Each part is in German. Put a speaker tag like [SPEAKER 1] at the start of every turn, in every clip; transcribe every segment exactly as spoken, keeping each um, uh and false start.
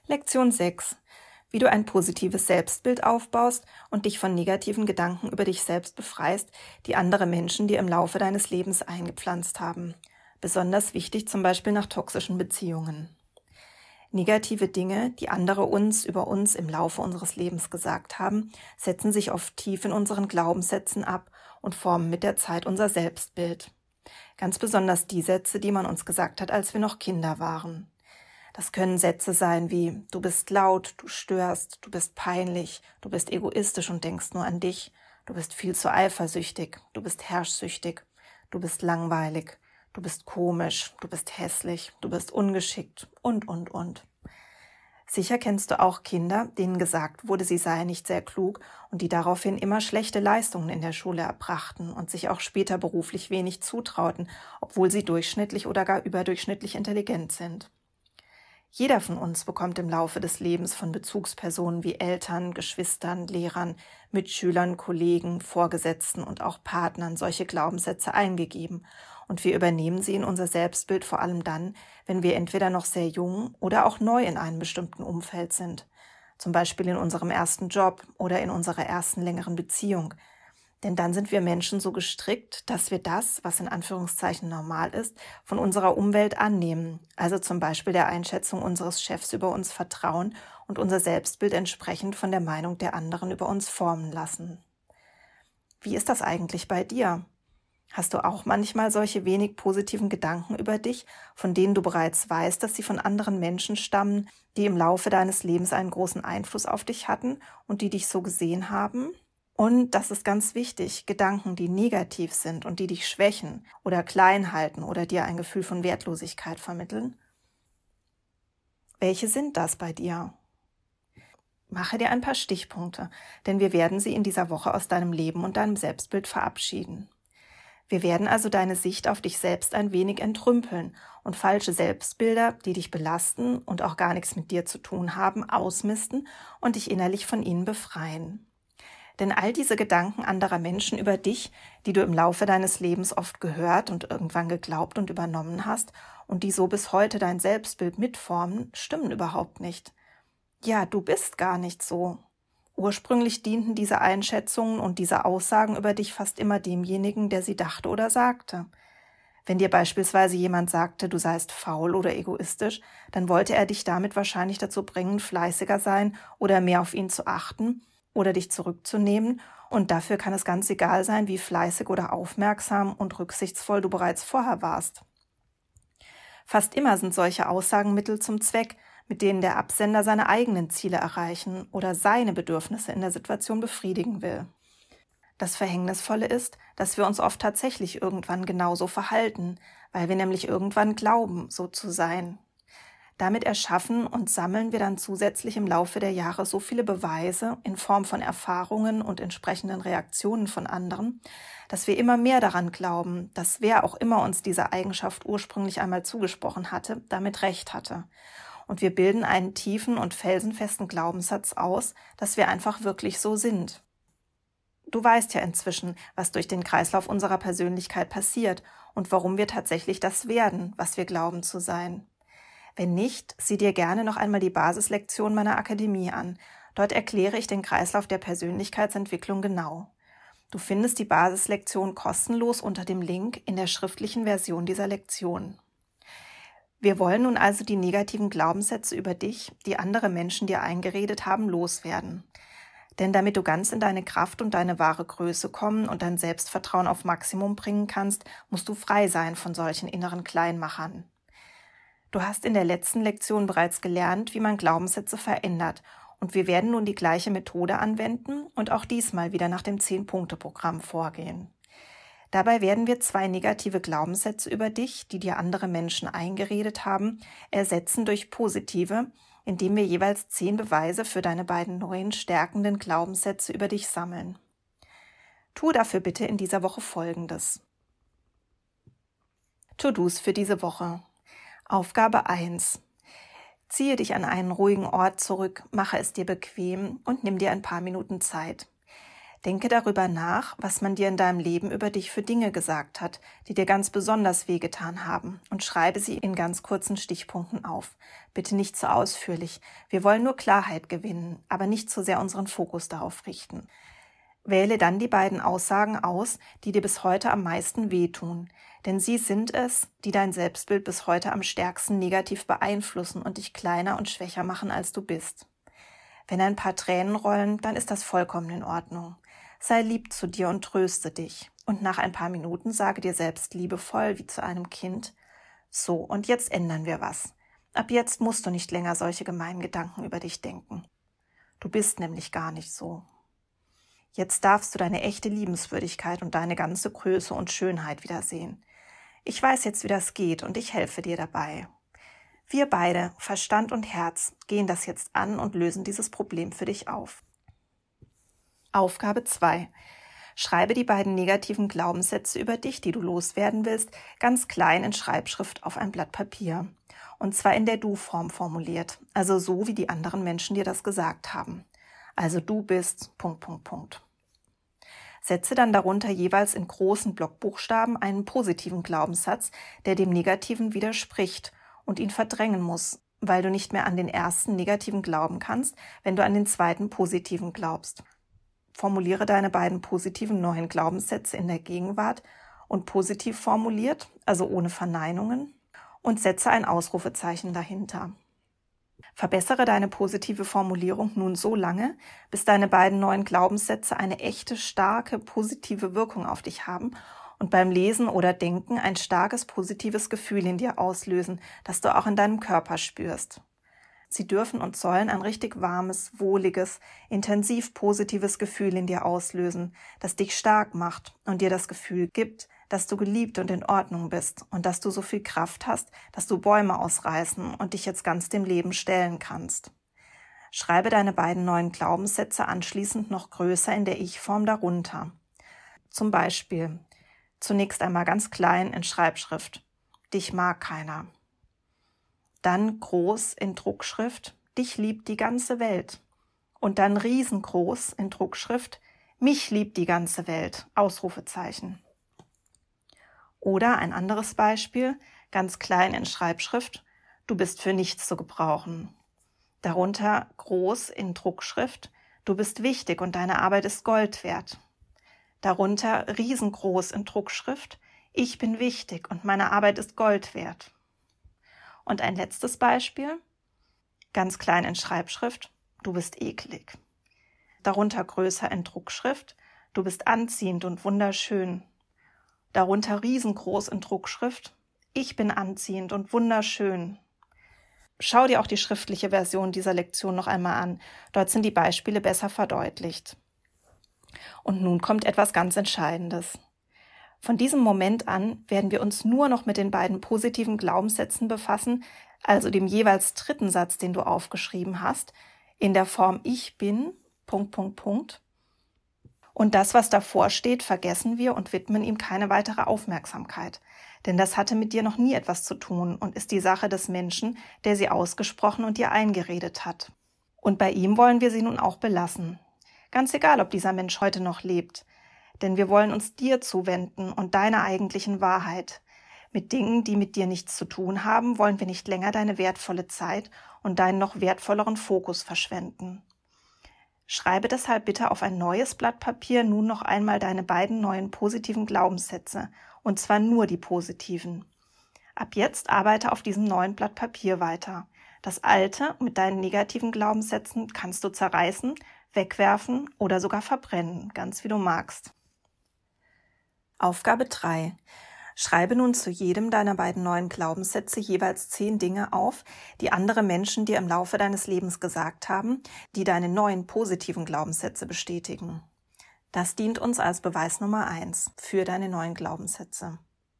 [SPEAKER 1] Lektion sechs. Wie du ein positives Selbstbild aufbaust und dich von negativen Gedanken über dich selbst befreist, die andere Menschen dir im Laufe deines Lebens eingepflanzt haben. Besonders wichtig zum Beispiel nach toxischen Beziehungen. Negative Dinge, die andere uns über uns im Laufe unseres Lebens gesagt haben, setzen sich oft tief in unseren Glaubenssätzen ab und formen mit der Zeit unser Selbstbild. Ganz besonders die Sätze, die man uns gesagt hat, als wir noch Kinder waren. Das können Sätze sein wie: Du bist laut, du störst, du bist peinlich, du bist egoistisch und denkst nur an dich, du bist viel zu eifersüchtig, du bist herrschsüchtig, du bist langweilig, du bist komisch, du bist hässlich, du bist ungeschickt und, und, und. Sicher kennst du auch Kinder, denen gesagt wurde, sie seien nicht sehr klug und die daraufhin immer schlechte Leistungen in der Schule erbrachten und sich auch später beruflich wenig zutrauten, obwohl sie durchschnittlich oder gar überdurchschnittlich intelligent sind. Jeder von uns bekommt im Laufe des Lebens von Bezugspersonen wie Eltern, Geschwistern, Lehrern, Mitschülern, Kollegen, Vorgesetzten und auch Partnern solche Glaubenssätze eingegeben. Und wir übernehmen sie in unser Selbstbild vor allem dann, wenn wir entweder noch sehr jung oder auch neu in einem bestimmten Umfeld sind. Zum Beispiel in unserem ersten Job oder in unserer ersten längeren Beziehung. Denn dann sind wir Menschen so gestrickt, dass wir das, was in Anführungszeichen normal ist, von unserer Umwelt annehmen. Also zum Beispiel der Einschätzung unseres Chefs über uns vertrauen und unser Selbstbild entsprechend von der Meinung der anderen über uns formen lassen. Wie ist das eigentlich bei dir? Hast du auch manchmal solche wenig positiven Gedanken über dich, von denen du bereits weißt, dass sie von anderen Menschen stammen, die im Laufe deines Lebens einen großen Einfluss auf dich hatten und die dich so gesehen haben? Und das ist ganz wichtig, Gedanken, die negativ sind und die dich schwächen oder klein halten oder dir ein Gefühl von Wertlosigkeit vermitteln. Welche sind das bei dir? Mache dir ein paar Stichpunkte, denn wir werden sie in dieser Woche aus deinem Leben und deinem Selbstbild verabschieden. Wir werden also deine Sicht auf dich selbst ein wenig entrümpeln und falsche Selbstbilder, die dich belasten und auch gar nichts mit dir zu tun haben, ausmisten und dich innerlich von ihnen befreien. Denn all diese Gedanken anderer Menschen über dich, die du im Laufe deines Lebens oft gehört und irgendwann geglaubt und übernommen hast und die so bis heute dein Selbstbild mitformen, stimmen überhaupt nicht. Ja, du bist gar nicht so. Ursprünglich dienten diese Einschätzungen und diese Aussagen über dich fast immer demjenigen, der sie dachte oder sagte. Wenn dir beispielsweise jemand sagte, du seist faul oder egoistisch, dann wollte er dich damit wahrscheinlich dazu bringen, fleißiger sein oder mehr auf ihn zu achten oder dich zurückzunehmen, und dafür kann es ganz egal sein, wie fleißig oder aufmerksam und rücksichtsvoll du bereits vorher warst. Fast immer sind solche Aussagen Mittel zum Zweck, mit denen der Absender seine eigenen Ziele erreichen oder seine Bedürfnisse in der Situation befriedigen will. Das Verhängnisvolle ist, dass wir uns oft tatsächlich irgendwann genauso verhalten, weil wir nämlich irgendwann glauben, so zu sein. Damit erschaffen und sammeln wir dann zusätzlich im Laufe der Jahre so viele Beweise in Form von Erfahrungen und entsprechenden Reaktionen von anderen, dass wir immer mehr daran glauben, dass wer auch immer uns diese Eigenschaft ursprünglich einmal zugesprochen hatte, damit recht hatte. Und wir bilden einen tiefen und felsenfesten Glaubenssatz aus, dass wir einfach wirklich so sind. Du weißt ja inzwischen, was durch den Kreislauf unserer Persönlichkeit passiert und warum wir tatsächlich das werden, was wir glauben zu sein. Wenn nicht, sieh dir gerne noch einmal die Basislektion meiner Akademie an. Dort erkläre ich den Kreislauf der Persönlichkeitsentwicklung genau. Du findest die Basislektion kostenlos unter dem Link in der schriftlichen Version dieser Lektion. Wir wollen nun also die negativen Glaubenssätze über dich, die andere Menschen dir eingeredet haben, loswerden. Denn damit du ganz in deine Kraft und deine wahre Größe kommen und dein Selbstvertrauen auf Maximum bringen kannst, musst du frei sein von solchen inneren Kleinmachern. Du hast in der letzten Lektion bereits gelernt, wie man Glaubenssätze verändert, und wir werden nun die gleiche Methode anwenden und auch diesmal wieder nach dem zehn-Punkte-Programm vorgehen. Dabei werden wir zwei negative Glaubenssätze über dich, die dir andere Menschen eingeredet haben, ersetzen durch positive, indem wir jeweils zehn Beweise für deine beiden neuen stärkenden Glaubenssätze über dich sammeln. Tu dafür bitte in dieser Woche Folgendes. To-Dos für diese Woche. Aufgabe eins. Ziehe dich an einen ruhigen Ort zurück, mache es dir bequem und nimm dir ein paar Minuten Zeit. Denke darüber nach, was man dir in deinem Leben über dich für Dinge gesagt hat, die dir ganz besonders wehgetan haben, und schreibe sie in ganz kurzen Stichpunkten auf. Bitte nicht zu ausführlich. Wir wollen nur Klarheit gewinnen, aber nicht zu sehr unseren Fokus darauf richten. Wähle dann die beiden Aussagen aus, die dir bis heute am meisten wehtun, denn sie sind es, die dein Selbstbild bis heute am stärksten negativ beeinflussen und dich kleiner und schwächer machen, als du bist. Wenn ein paar Tränen rollen, dann ist das vollkommen in Ordnung. Sei lieb zu dir und tröste dich. Und nach ein paar Minuten sage dir selbst liebevoll wie zu einem Kind: So, und jetzt ändern wir was. Ab jetzt musst du nicht länger solche gemeinen Gedanken über dich denken. Du bist nämlich gar nicht so. Jetzt darfst du deine echte Liebenswürdigkeit und deine ganze Größe und Schönheit wiedersehen. Ich weiß jetzt, wie das geht, und ich helfe dir dabei. Wir beide, Verstand und Herz, gehen das jetzt an und lösen dieses Problem für dich auf. Aufgabe zwei. Schreibe die beiden negativen Glaubenssätze über dich, die du loswerden willst, ganz klein in Schreibschrift auf ein Blatt Papier. Und zwar in der Du-Form formuliert, also so, wie die anderen Menschen dir das gesagt haben. Also du bist... Punkt, Punkt, Punkt. Setze dann darunter jeweils in großen Blockbuchstaben einen positiven Glaubenssatz, der dem negativen widerspricht und ihn verdrängen muss, weil du nicht mehr an den ersten negativen glauben kannst, wenn du an den zweiten positiven glaubst. Formuliere deine beiden positiven neuen Glaubenssätze in der Gegenwart und positiv formuliert, also ohne Verneinungen, und setze ein Ausrufezeichen dahinter. Verbessere deine positive Formulierung nun so lange, bis deine beiden neuen Glaubenssätze eine echte, starke, positive Wirkung auf dich haben und beim Lesen oder Denken ein starkes, positives Gefühl in dir auslösen, das du auch in deinem Körper spürst. Sie dürfen und sollen ein richtig warmes, wohliges, intensiv positives Gefühl in dir auslösen, das dich stark macht und dir das Gefühl gibt, dass du geliebt und in Ordnung bist und dass du so viel Kraft hast, dass du Bäume ausreißen und dich jetzt ganz dem Leben stellen kannst. Schreibe deine beiden neuen Glaubenssätze anschließend noch größer in der Ich-Form darunter. Zum Beispiel, zunächst einmal ganz klein in Schreibschrift: Dich mag keiner. Dann groß in Druckschrift: Dich liebt die ganze Welt. Und dann riesengroß in Druckschrift: Mich liebt die ganze Welt. Ausrufezeichen. Oder ein anderes Beispiel, ganz klein in Schreibschrift: Du bist für nichts zu gebrauchen. Darunter groß in Druckschrift: Du bist wichtig und deine Arbeit ist Gold wert. Darunter riesengroß in Druckschrift: Ich bin wichtig und meine Arbeit ist Gold wert. Und ein letztes Beispiel, ganz klein in Schreibschrift: Du bist eklig. Darunter größer in Druckschrift: Du bist anziehend und wunderschön. Darunter riesengroß in Druckschrift: Ich bin anziehend und wunderschön. Schau dir auch die schriftliche Version dieser Lektion noch einmal an. Dort sind die Beispiele besser verdeutlicht. Und nun kommt etwas ganz Entscheidendes. Von diesem Moment an werden wir uns nur noch mit den beiden positiven Glaubenssätzen befassen, also dem jeweils dritten Satz, den du aufgeschrieben hast, in der Form Ich bin... Punkt, Punkt, Punkt. Und das, was davor steht, vergessen wir und widmen ihm keine weitere Aufmerksamkeit. Denn das hatte mit dir noch nie etwas zu tun und ist die Sache des Menschen, der sie ausgesprochen und dir eingeredet hat. Und bei ihm wollen wir sie nun auch belassen. Ganz egal, ob dieser Mensch heute noch lebt. Denn wir wollen uns dir zuwenden und deiner eigentlichen Wahrheit. Mit Dingen, die mit dir nichts zu tun haben, wollen wir nicht länger deine wertvolle Zeit und deinen noch wertvolleren Fokus verschwenden. Schreibe deshalb bitte auf ein neues Blatt Papier nun noch einmal deine beiden neuen positiven Glaubenssätze, und zwar nur die positiven. Ab jetzt arbeite auf diesem neuen Blatt Papier weiter. Das alte mit deinen negativen Glaubenssätzen kannst du zerreißen, wegwerfen oder sogar verbrennen, ganz wie du magst. Aufgabe drei. Schreibe nun zu jedem deiner beiden neuen Glaubenssätze jeweils zehn Dinge auf, die andere Menschen dir im Laufe deines Lebens gesagt haben, die deine neuen positiven Glaubenssätze bestätigen. Das dient uns als Beweis Nummer eins für deine neuen Glaubenssätze.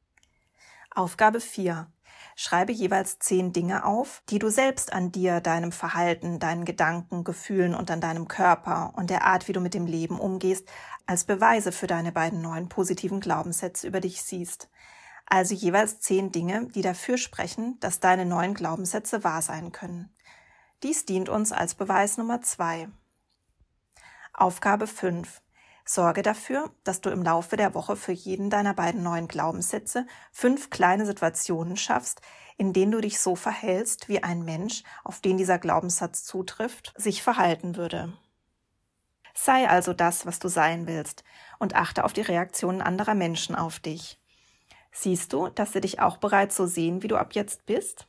[SPEAKER 1] Aufgabe vier. Schreibe jeweils zehn Dinge auf, die du selbst an dir, deinem Verhalten, deinen Gedanken, Gefühlen und an deinem Körper und der Art, wie du mit dem Leben umgehst, als Beweise für deine beiden neuen positiven Glaubenssätze über dich siehst. Also jeweils zehn Dinge, die dafür sprechen, dass deine neuen Glaubenssätze wahr sein können. Dies dient uns als Beweis Nummer zwei. Aufgabe fünf. Sorge dafür, dass du im Laufe der Woche für jeden deiner beiden neuen Glaubenssätze fünf kleine Situationen schaffst, in denen du dich so verhältst, wie ein Mensch, auf den dieser Glaubenssatz zutrifft, sich verhalten würde. Sei also das, was du sein willst, und achte auf die Reaktionen anderer Menschen auf dich. Siehst du, dass sie dich auch bereits so sehen, wie du ab jetzt bist?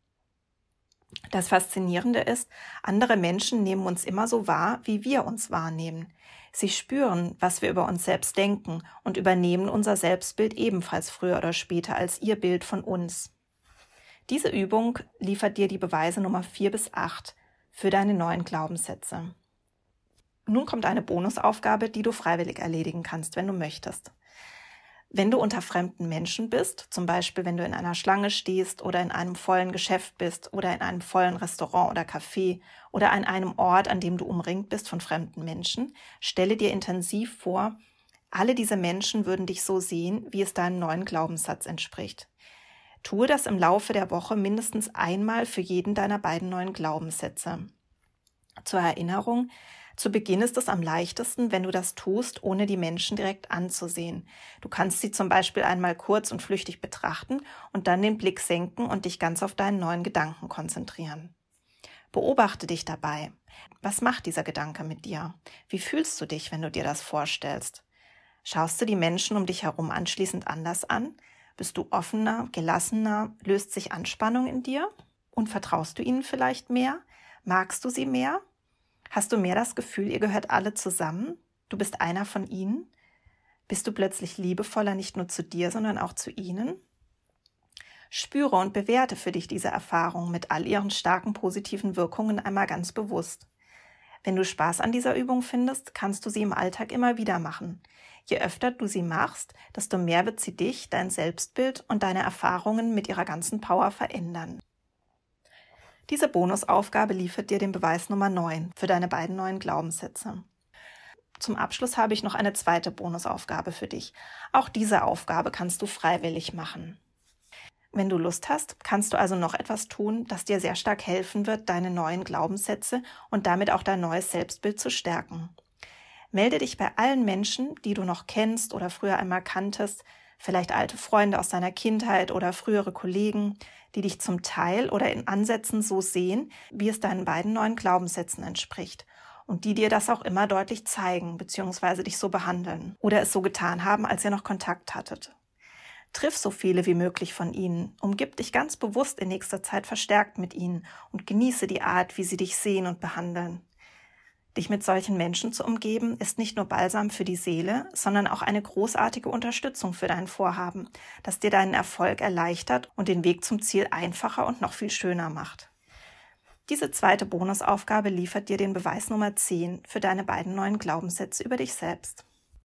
[SPEAKER 1] Das Faszinierende ist, andere Menschen nehmen uns immer so wahr, wie wir uns wahrnehmen. Sie spüren, was wir über uns selbst denken und übernehmen unser Selbstbild ebenfalls früher oder später als ihr Bild von uns. Diese Übung liefert dir die Beweise Nummer vier bis acht für deine neuen Glaubenssätze. Nun kommt eine Bonusaufgabe, die du freiwillig erledigen kannst, wenn du möchtest. Wenn du unter fremden Menschen bist, zum Beispiel wenn du in einer Schlange stehst oder in einem vollen Geschäft bist oder in einem vollen Restaurant oder Café oder an einem Ort, an dem du umringt bist von fremden Menschen, stelle dir intensiv vor, alle diese Menschen würden dich so sehen, wie es deinem neuen Glaubenssatz entspricht. Tue das im Laufe der Woche mindestens einmal für jeden deiner beiden neuen Glaubenssätze. Zur Erinnerung: Zu Beginn ist es am leichtesten, wenn du das tust, ohne die Menschen direkt anzusehen. Du kannst sie zum Beispiel einmal kurz und flüchtig betrachten und dann den Blick senken und dich ganz auf deinen neuen Gedanken konzentrieren. Beobachte dich dabei. Was macht dieser Gedanke mit dir? Wie fühlst du dich, wenn du dir das vorstellst? Schaust du die Menschen um dich herum anschließend anders an? Bist du offener, gelassener? Löst sich Anspannung in dir? Und vertraust du ihnen vielleicht mehr? Magst du sie mehr? Hast du mehr das Gefühl, ihr gehört alle zusammen? Du bist einer von ihnen? Bist du plötzlich liebevoller nicht nur zu dir, sondern auch zu ihnen? Spüre und bewerte für dich diese Erfahrung mit all ihren starken positiven Wirkungen einmal ganz bewusst. Wenn du Spaß an dieser Übung findest, kannst du sie im Alltag immer wieder machen. Je öfter du sie machst, desto mehr wird sie dich, dein Selbstbild und deine Erfahrungen mit ihrer ganzen Power verändern. Diese Bonusaufgabe liefert dir den Beweis Nummer neun für deine beiden neuen Glaubenssätze. Zum Abschluss habe ich noch eine zweite Bonusaufgabe für dich. Auch diese Aufgabe kannst du freiwillig machen. Wenn du Lust hast, kannst du also noch etwas tun, das dir sehr stark helfen wird, deine neuen Glaubenssätze und damit auch dein neues Selbstbild zu stärken. Melde dich bei allen Menschen, die du noch kennst oder früher einmal kanntest, vielleicht alte Freunde aus deiner Kindheit oder frühere Kollegen, die dich zum Teil oder in Ansätzen so sehen, wie es deinen beiden neuen Glaubenssätzen entspricht und die dir das auch immer deutlich zeigen bzw. dich so behandeln oder es so getan haben, als ihr noch Kontakt hattet. Triff so viele wie möglich von ihnen, umgib dich ganz bewusst in nächster Zeit verstärkt mit ihnen und genieße die Art, wie sie dich sehen und behandeln. Dich mit solchen Menschen zu umgeben, ist nicht nur Balsam für die Seele, sondern auch eine großartige Unterstützung für dein Vorhaben, das dir deinen Erfolg erleichtert und den Weg zum Ziel einfacher und noch viel schöner macht. Diese zweite Bonusaufgabe liefert dir den Beweis Nummer zehn für deine beiden neuen Glaubenssätze über dich selbst.